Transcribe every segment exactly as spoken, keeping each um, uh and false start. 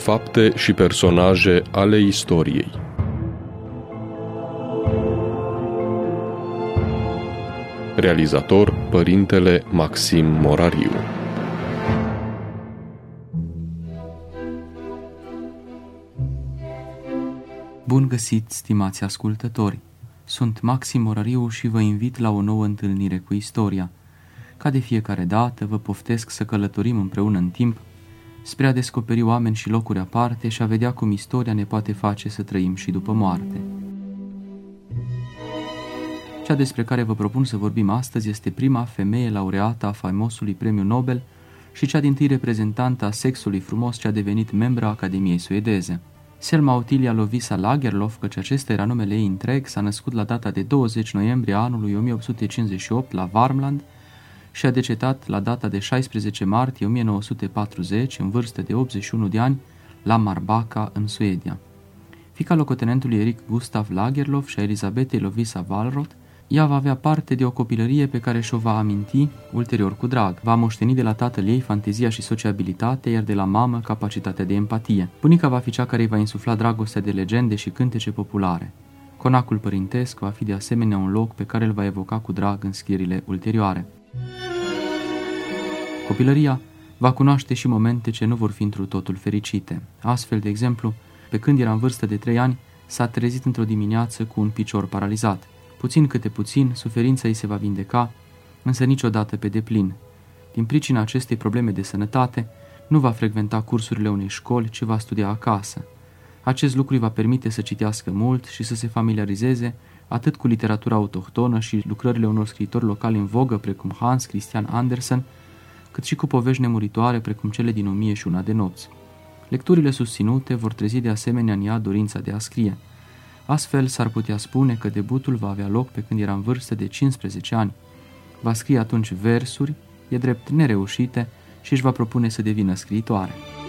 Fapte și personaje ale istoriei. Realizator: Părintele Maxim Morariu. Bun găsit, stimați ascultători! Sunt Maxim Morariu și vă invit la o nouă întâlnire cu istoria. Ca de fiecare dată, vă poftesc să călătorim împreună în timp spre a descoperi oameni și locuri aparte și a vedea cum istoria ne poate face să trăim și după moarte. Cea despre care vă propun să vorbim astăzi este prima femeie laureată a faimosului premiu Nobel și cea dintâi reprezentantă a sexului frumos ce a devenit membra Academiei suedeze. Selma Ottilia Lovisa Lagerlöf, căci acesta era numele ei întreg, s-a născut la data de douăzeci noiembrie anului o mie opt sute cincizeci și opt la Värmland și a decedat la data de șaisprezece martie o mie nouă sute patruzeci, în vârstă de optzeci și unu de ani, la Marbacka, în Suedia. Fiica locotenentului Erik Gustav Lagerlöf și a Elisabetei Lovisa Wallroth, ea va avea parte de o copilărie pe care și-o va aminti ulterior cu drag. Va moșteni de la tatăl ei fantezia și sociabilitatea, iar de la mamă capacitatea de empatie. Bunica va fi cea care îi va insufla dragostea de legende și cântece populare. Conacul părintesc va fi de asemenea un loc pe care îl va evoca cu drag în scrierile ulterioare. Copilăria va cunoaște și momente ce nu vor fi întru totul fericite. Astfel, de exemplu, pe când era în vârstă de trei ani, s-a trezit într-o dimineață cu un picior paralizat. Puțin câte puțin, suferința îi se va vindeca, însă niciodată pe deplin. Din pricina acestei probleme de sănătate, nu va frecventa cursurile unei școli, ci va studia acasă. Acest lucru îi va permite să citească mult și să se familiarizeze atât cu literatura autohtonă și lucrările unor scriitori locali în vogă, precum Hans Christian Andersen, cât și cu povești nemuritoare, precum cele din O mie și una de nopți. Lecturile susținute vor trezi de asemenea în ea dorința de a scrie. Astfel, s-ar putea spune că debutul va avea loc pe când era în vârstă de cincisprezece ani. Va scrie atunci versuri, e drept nereușite, și își va propune să devină scriitoare.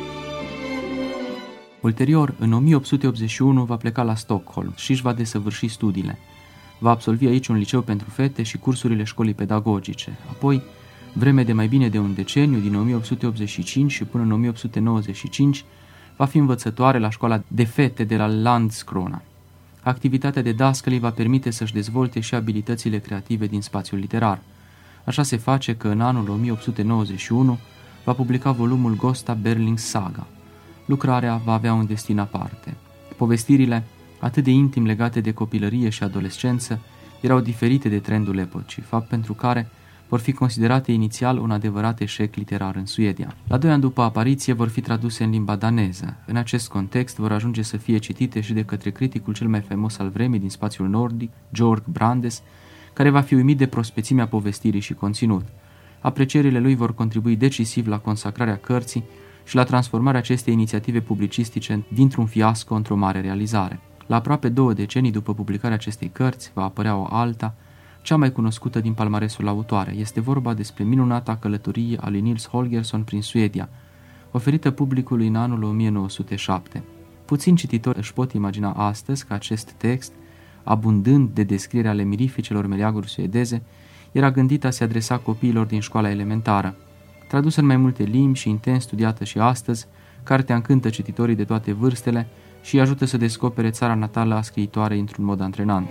Ulterior, în o mie opt sute optzeci și unu, va pleca la Stockholm și își va desăvârși studiile. Va absolvi aici un liceu pentru fete și cursurile școlii pedagogice. Apoi, vreme de mai bine de un deceniu, din o mie opt sute optzeci și cinci și până în o mie opt sute nouăzeci și cinci, va fi învățătoare la școala de fete de la Landskrona. Activitatea de dascăl îi va permite să-și dezvolte și abilitățile creative din spațiul literar. Așa se face că în anul o mie opt sute nouăzeci și unu va publica volumul Gösta Berlings Saga. Lucrarea va avea un destin aparte. Povestirile, atât de intim legate de copilărie și adolescență, erau diferite de trendul epocii, fapt pentru care vor fi considerate inițial un adevărat eșec literar în Suedia. La doi ani după apariție vor fi traduse în limba daneză. În acest context vor ajunge să fie citite și de către criticul cel mai faimos al vremii din spațiul nordic, Georg Brandes, care va fi uimit de prospețimea povestirii și conținut. Aprecierile lui vor contribui decisiv la consacrarea cărții și la transformarea acestei inițiative publicistice dintr-un fiasco într-o mare realizare. La aproape două decenii după publicarea acestei cărți va apărea o alta, cea mai cunoscută din palmaresul autoare. Este vorba despre minunata călătorie a lui Nils Holgersson prin Suedia, oferită publicului în anul o mie nouă sute șapte. Puțini cititori își pot imagina astăzi că acest text, abundând de descriere ale mirificelor meleaguri suedeze, era gândit a se adresa copiilor din școala elementară. Tradusă în mai multe limbi și intens studiată și astăzi, cartea încântă cititorii de toate vârstele și îi ajută să descopere țara natală a scriitoarei într-un mod antrenant.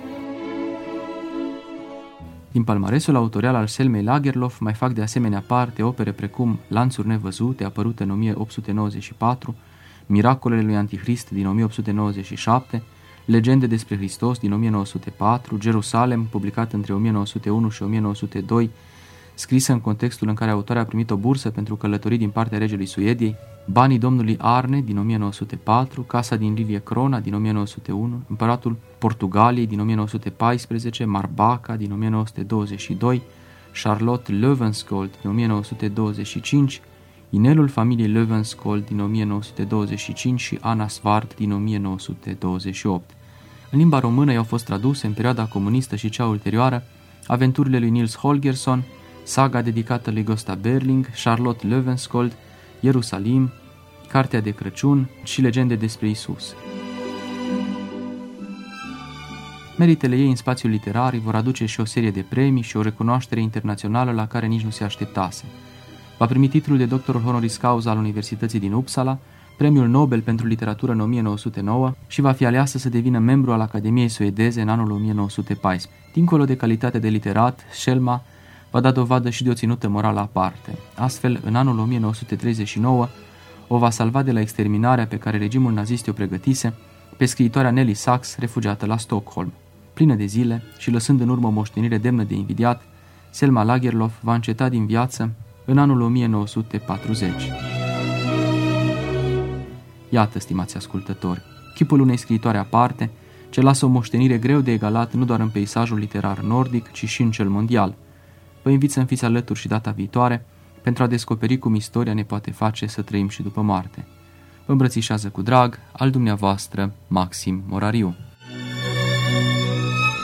Din palmaresul autorial al Selmei Lagerlöf mai fac de asemenea parte opere precum Lanțuri nevăzute, apărută în o mie opt sute nouăzeci și patru, Miracolele lui Antichrist din o mie opt sute nouăzeci și șapte, Legende despre Hristos din o mie nouă sute patru, Jerusalem, publicat între o mie nouă sute unu și o mie nouă sute doi, scrisă în contextul în care autoarea a primit o bursă pentru călătorii din partea regelui Suediei, Banii domnului Arne din o mie nouă sute patru, Casa din Livie Crona din o mie nouă sute unu, Împăratul Portugaliei din o mie nouă sute paisprezece, Marbacka din o mie nouă sute douăzeci și doi, Charlotte Löwenskiold din o mie nouă sute douăzeci și cinci, Inelul familiei Löwenskiold din o mie nouă sute douăzeci și cinci și Anna Svart din o mie nouă sute douăzeci și opt. În limba română i-au fost traduse în perioada comunistă și cea ulterioară Aventurile lui Nils Holgersson, Saga dedicată lui Gösta Berling, Charlotte Löwenskiold, Ierusalim, Cartea de Crăciun și Legende despre Isus. Meritele ei în spațiul literar îi vor aduce și o serie de premii și o recunoaștere internațională la care nici nu se așteptase. Va primi titlul de doctor honoris causa al Universității din Uppsala Premiul Nobel pentru literatură în o mie nouă sute nouă și va fi aleasă să devină membru al Academiei Suedeze în anul o mie nouă sute paisprezece. Dincolo de calitate de literat, Schelma va da dovadă și de o ținută morală aparte. Astfel, în anul o mie nouă sute treizeci și nouă, o va salva de la exterminarea pe care regimul nazist o pregătise pe scriitoarea Nelly Sachs, refugiată la Stockholm. Plină de zile și lăsând în urmă o moștenire demnă de invidiat, Selma Lagerlöf va înceta din viață în anul o mie nouă sute patruzeci. Iată, stimați ascultători, chipul unei scriitoare aparte, ce lasă o moștenire greu de egalat nu doar în peisajul literar nordic, ci și în cel mondial. Vă invit să-mi fiți alături și data viitoare pentru a descoperi cum istoria ne poate face să trăim și după moarte. Vă îmbrățișează cu drag al dumneavoastră Maxim Morariu.